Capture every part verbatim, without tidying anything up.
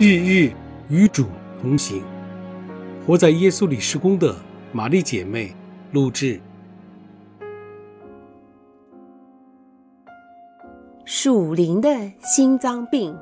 日日与主同行。活在耶稣里事工的玛丽姐妹录制。 属灵的心脏病。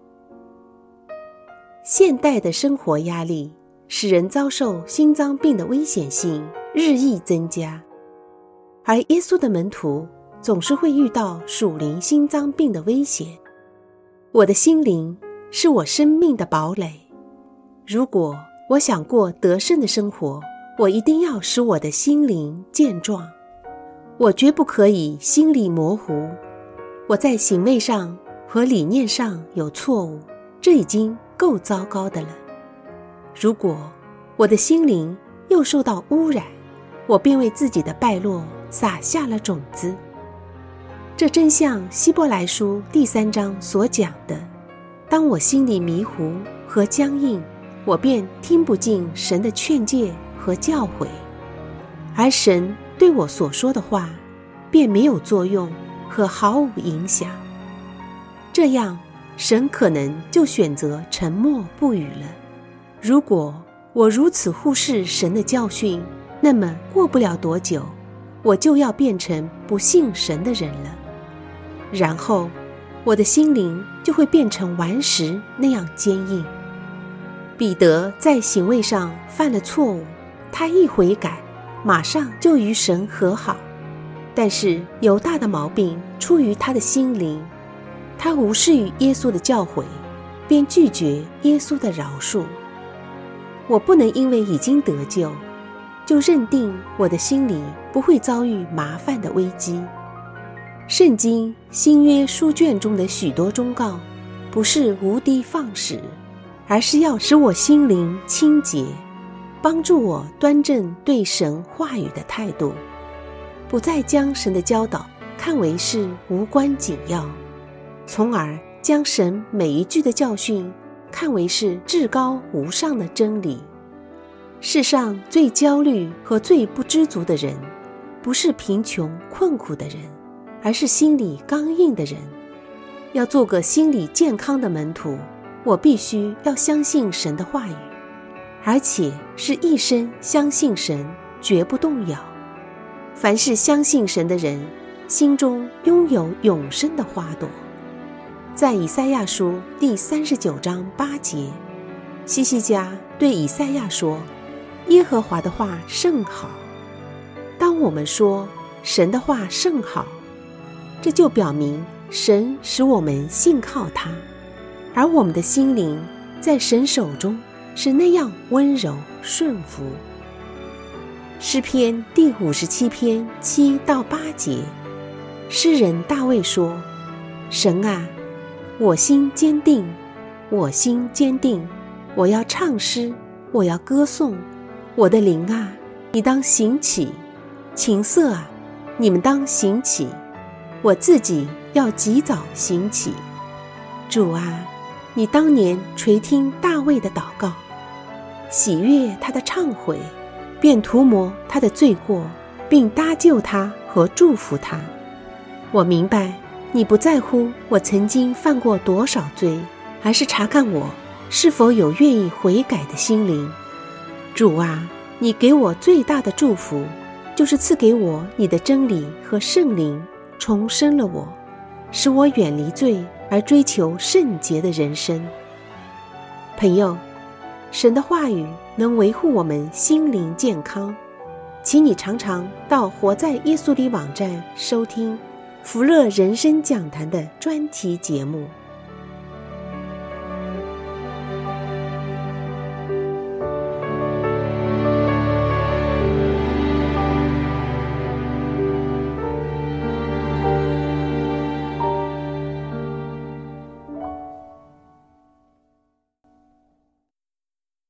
现代的生活压力使人遭受心脏病的危险性日益增加，而耶稣的门徒总是会遇到属灵心脏病的危险。我的心灵是我生命的堡垒，如果我想过得胜的生活，我一定要使我的心灵健壮。我绝不可以心里模糊，我在行为上和理念上有错误，这已经够糟糕的了。如果我的心灵又受到污染，我便为自己的败落撒下了种子。这真像希伯来书第三章所讲的，当我心里迷糊和僵硬，我便听不进神的劝诫和教诲，而神对我所说的话便没有作用和毫无影响。这样，神可能就选择沉默不语了。如果我如此忽视神的教训，那么过不了多久，我就要变成不信神的人了。然后，我的心灵就会变成顽石那样坚硬。彼得在行为上犯了错误，他一悔改，马上就与神和好。但是犹大的毛病出于他的心灵，他无视于耶稣的教诲，便拒绝耶稣的饶恕。我不能因为已经得救，就认定我的心里不会遭遇麻烦的危机。圣经新约书卷中的许多忠告，不是无的放矢，而是要使我心灵清洁，帮助我端正对神话语的态度，不再将神的教导看为是无关紧要，从而将神每一句的教训看为是至高无上的真理。世上最焦虑和最不知足的人，不是贫穷困苦的人，而是心里刚硬的人。要做个心理健康的门徒，我必须要相信神的话语，而且是一生相信神，绝不动摇。凡是相信神的人，心中拥有永生的花朵。在以赛亚书第三十九章八节，希西家对以赛亚说，耶和华的话甚好。当我们说神的话甚好，这就表明神使我们信靠他，而我们的心灵在神手中是那样温柔顺服。诗篇第五十七篇七到八节，诗人大卫说，神啊，我心坚定，我心坚定，我要唱诗，我要歌颂。我的灵啊，你当醒起，琴瑟啊，你们当醒起，我自己要及早醒起。主啊，你当年垂听大卫的祷告，喜悦他的忏悔，便涂抹他的罪过，并搭救他和祝福他。我明白你不在乎我曾经犯过多少罪，而是查看我是否有愿意悔改的心灵。主啊，你给我最大的祝福，就是赐给我你的真理和圣灵，重生了我，使我远离罪而追求圣洁的人生。朋友，神的话语能维护我们心灵健康，请你常常到活在耶稣里网站收听福乐人生讲坛的专题节目。